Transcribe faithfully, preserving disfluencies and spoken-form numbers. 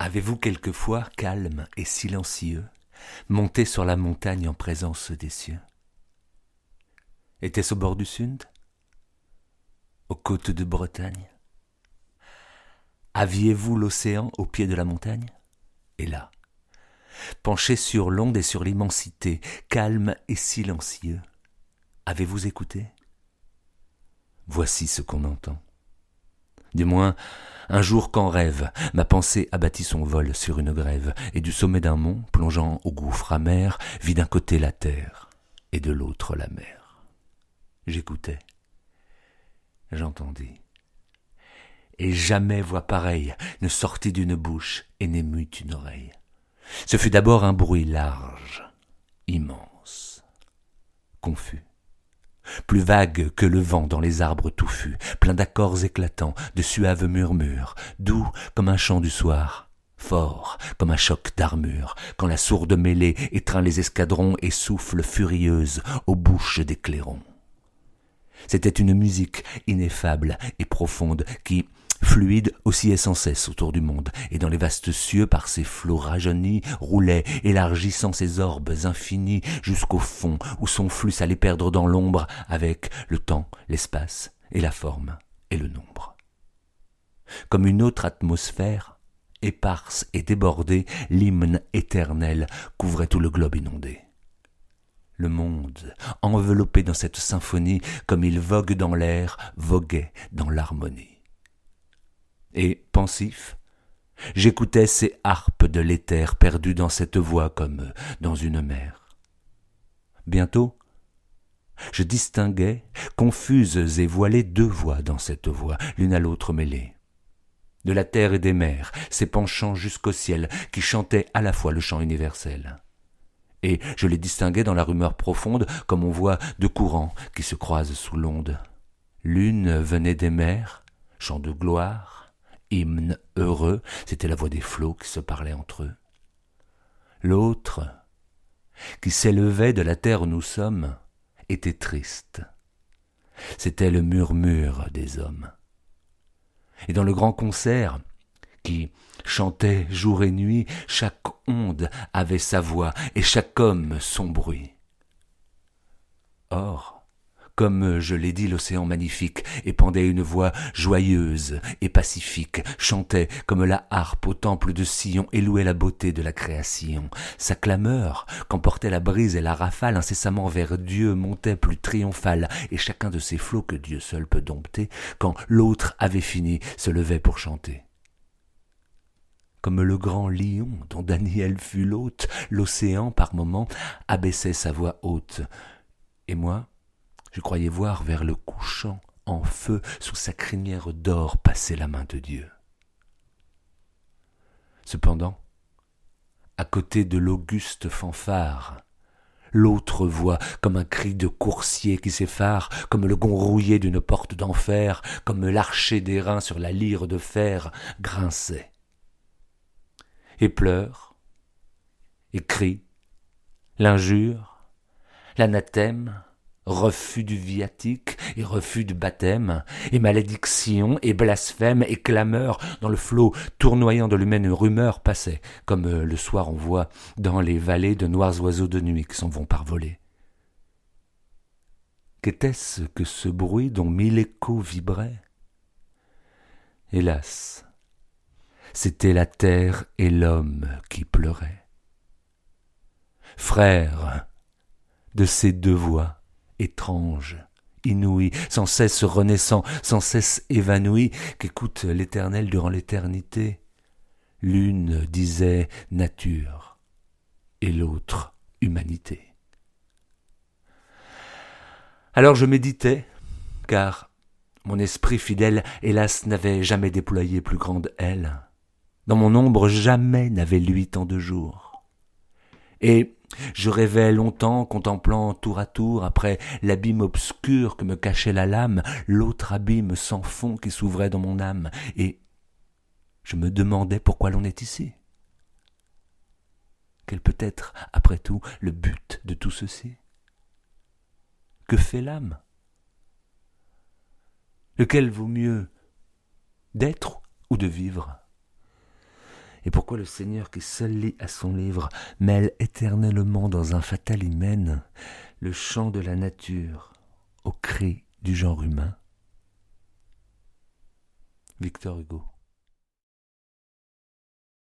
Avez-vous quelquefois, calme et silencieux, monté sur la montagne en présence des cieux? Était-ce au bord du Sund? Aux côtes de Bretagne? Aviez-vous l'océan au pied de la montagne? Et là, penché sur l'onde et sur l'immensité, calme et silencieux, avez-vous écouté? Voici ce qu'on entend. Du moins, un jour qu'en rêve, ma pensée abattit son vol sur une grève, et du sommet d'un mont, plongeant au gouffre amer, vit d'un côté la terre, et de l'autre la mer. J'écoutais, j'entendis, et jamais voix pareille ne sortit d'une bouche et n'émut une oreille. Ce fut d'abord un bruit large, immense, confus, plus vague que le vent dans les arbres touffus, plein d'accords éclatants, de suaves murmures, doux comme un chant du soir, fort comme un choc d'armure, quand la sourde mêlée étreint les escadrons et souffle furieuse aux bouches des clairons. C'était une musique ineffable et profonde qui, fluide, oscillait sans cesse autour du monde, et dans les vastes cieux, par ses flots rajeunis, roulait, élargissant ses orbes infinis, jusqu'au fond, où son flux allait perdre dans l'ombre, avec le temps, l'espace, et la forme, et le nombre. Comme une autre atmosphère, éparse et débordée, l'hymne éternel couvrait tout le globe inondé. Le monde, enveloppé dans cette symphonie, comme il vogue dans l'air, voguait dans l'harmonie. Et, pensif, j'écoutais ces harpes de l'éther perdues dans cette voix comme dans une mer. Bientôt, je distinguais, confuses et voilées, deux voix dans cette voix, l'une à l'autre mêlées. De la terre et des mers, ces penchants jusqu'au ciel, qui chantaient à la fois le chant universel. Et je les distinguais dans la rumeur profonde, comme on voit deux courants qui se croisent sous l'onde. L'une venait des mers, chant de gloire, hymne heureux, c'était la voix des flots qui se parlaient entre eux. L'autre, qui s'élevait de la terre où nous sommes, était triste. C'était le murmure des hommes. Et dans le grand concert, qui chantait jour et nuit, chaque onde avait sa voix et chaque homme son bruit. Or, comme je l'ai dit, l'océan magnifique épandait une voix joyeuse et pacifique, chantait comme la harpe au temple de Sion et louait la beauté de la création. Sa clameur, qu'emportait la brise et la rafale, incessamment vers Dieu montait plus triomphale, et chacun de ces flots que Dieu seul peut dompter, quand l'autre avait fini, se levait pour chanter. Comme le grand lion dont Daniel fut l'hôte, l'océan, par moments, abaissait sa voix haute. Et moi, je croyais voir vers le couchant, en feu, sous sa crinière d'or, passer la main de Dieu. Cependant, à côté de l'auguste fanfare, l'autre voix, comme un cri de coursier qui s'effare, comme le gond rouillé d'une porte d'enfer, comme l'archet d'airain sur la lyre de fer, grinçait. Et pleure, et crie, l'injure, l'anathème, refus du viatique et refus du baptême, et malédiction et blasphème et clameur dans le flot tournoyant de l'humaine rumeur passait, comme le soir on voit dans les vallées de noirs oiseaux de nuit qui s'en vont par volées. Qu'était-ce que ce bruit dont mille échos vibraient? Hélas, c'était la terre et l'homme qui pleuraient. Frères de ces deux voix, étrange, inouïe, sans cesse renaissant, sans cesse évanoui, qu'écoute l'Éternel durant l'éternité. L'une disait nature et l'autre humanité. Alors je méditais, car mon esprit fidèle, hélas, n'avait jamais déployé plus grande aile. Dans mon ombre, jamais n'avait lui tant de jours. Et je rêvais longtemps, contemplant tour à tour, après l'abîme obscur que me cachait la lame, l'autre abîme sans fond qui s'ouvrait dans mon âme, et je me demandais pourquoi l'on est ici. Quel peut être, après tout, le but de tout ceci? Que fait l'âme? Lequel vaut mieux, d'être ou de vivre? Et pourquoi le Seigneur qui seul lit à son livre mêle éternellement dans un fatal hymen le chant de la nature au cri du genre humain? Victor Hugo.